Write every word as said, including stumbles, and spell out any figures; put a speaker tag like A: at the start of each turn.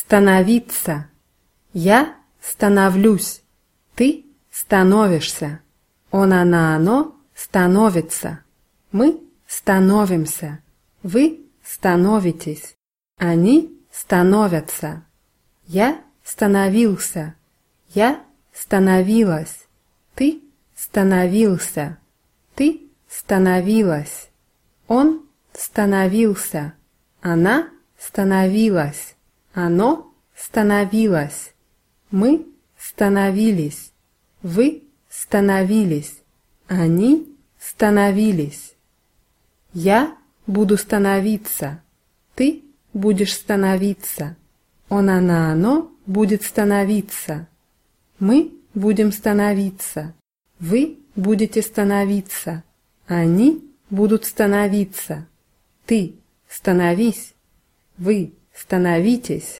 A: становиться. Я становлюсь. Ты становишься. Он, она, оно становится. Мы становимся. Вы становитесь. Они становятся. Я становился. Я становилась. Ты становился. Ты становилась. Он становился. Она становилась. Оно становилось. Мы становились. Вы становились. Они становились. Я буду становиться. Ты будешь становиться. Он, она, оно будет становиться. Мы будем становиться. Вы будете становиться. Они будут становиться. Ты становись. Вы становитесь.